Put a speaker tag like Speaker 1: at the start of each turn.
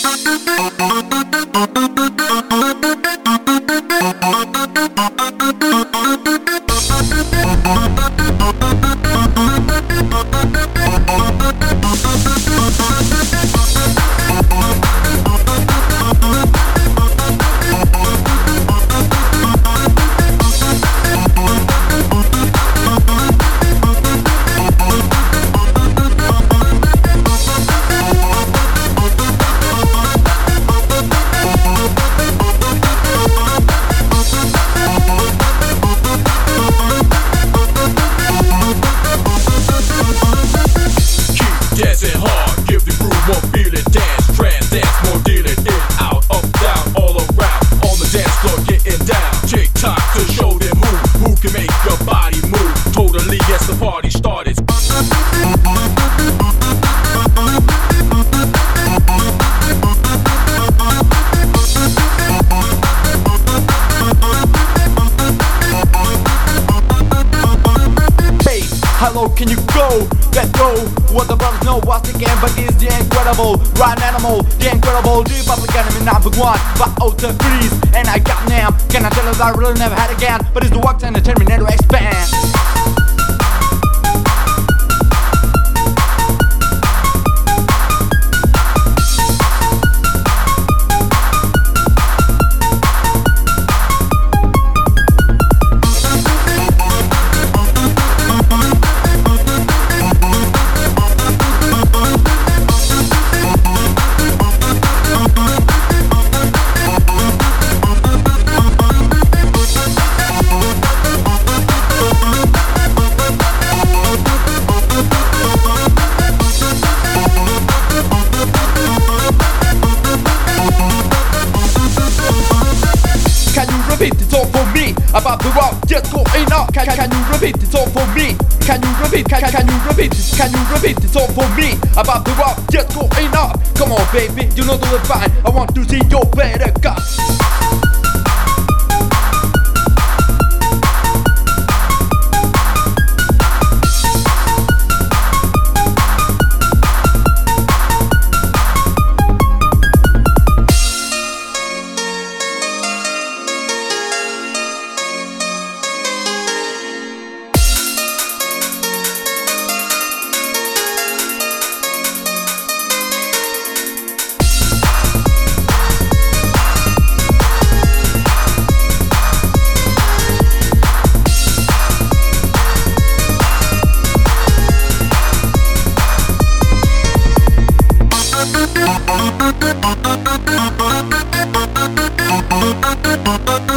Speaker 1: How low can you go? Let go. What the brothers know what's the game, but it's the incredible Rhyme animal, the incredible The public enemy number one by outer freeze. And I got name. Can I tell us I really never had again? But it's the work and the Terminator expand. It's all for me. Above the rock, just going up. Can you repeat? It's all for me. Can you repeat? Can you repeat? Can you repeat? It's all for me. Above the rock, just going up. Come on, baby, you know the fine. I want to see your better guts.
Speaker 2: Thank you.